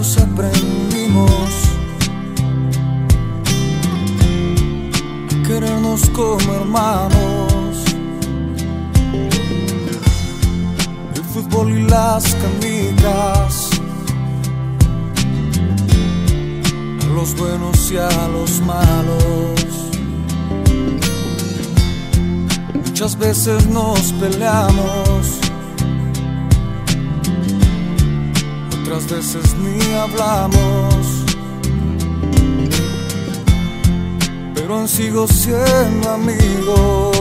juntos aprendimos a querernos como hermanos. El fútbol y las canicas, a los buenos y a los malos. Muchas veces nos peleamos, otras veces ni hablamos, pero aún sigo siendo amigo,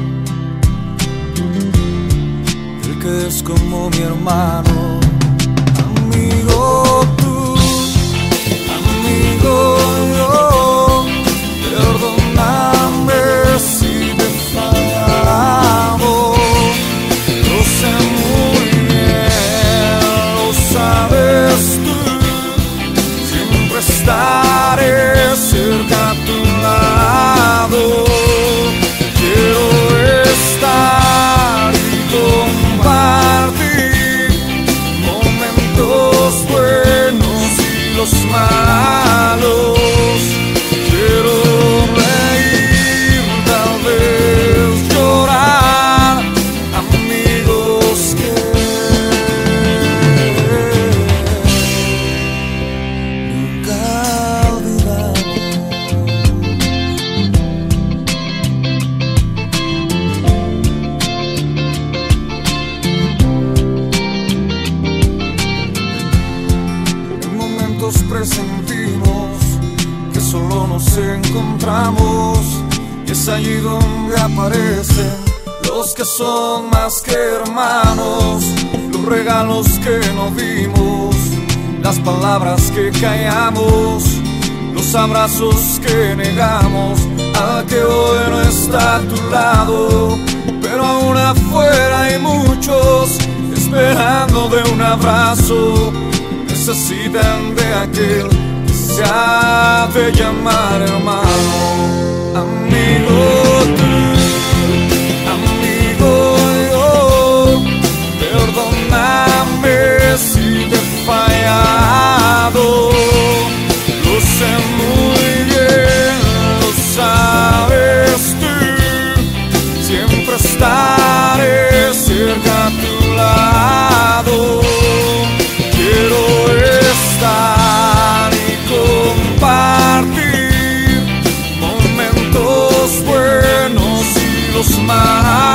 el que es como mi hermano. Amigo tú, amigo yo, perdóname si te he fallado. Lo sé muy bien, lo sabes tú, siempre estaré cerca a tu lado. Quiero estar y compartir momentos buenos y los malos. Quiero reír, tal vez llorar, amigos que nunca olvidamos. En momentos presentimos que solo nos encontramos, y es allí donde aparecen los que son más que hermanos, los regalos que no dimos, las palabras que callamos, los abrazos que negamos, al que hoy no está a tu lado, pero aún afuera hay muchos esperando de un abrazo. Necesitan de aquel que se ha de llamar hermano. Amigo tú, amigo yo, perdóname si te he fallado. Lo sé muy bien, lo sabes tú, siempre estaré cerca a tu lado. Quiero estar y compartir momentos buenos y los malos.